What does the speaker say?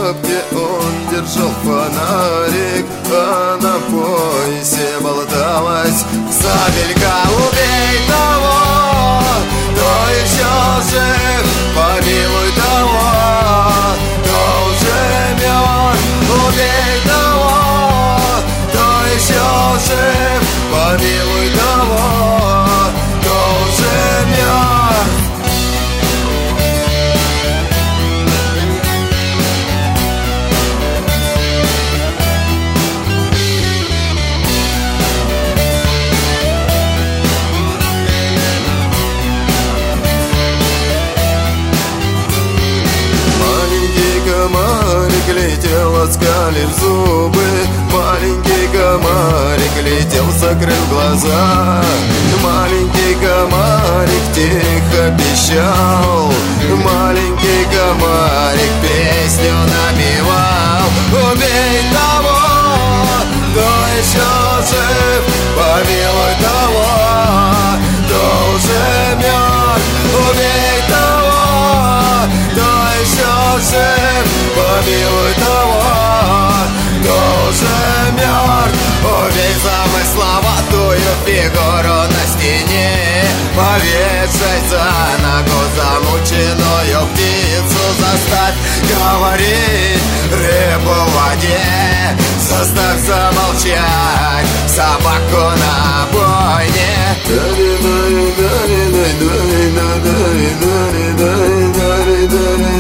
лапке он держал фонарик, а на поясе болталась сабелька. Убей того, кто еще жив, помилуй того, кто уже мертв. Убей того, кто еще жив, помилуй того, кто уже мертв. Комарик летел, оскалив зубы. Маленький комарик летел, закрыв глаза. Маленький комарик тихо пищал. Маленький комарик песню напевал. Убей того, кто еще жив, помилуй того, кто уже мертв. Убей того, кто еще жив, помилуй того, кто уже мертв. Убей замысловатую фигуру на стене, повешай за ногу замученную птицу, заставь говорить рыбу в воде, заставь замолчать собаку на бойне. Дари, дари, дари, дари, дари, дари, дари, дари, дари.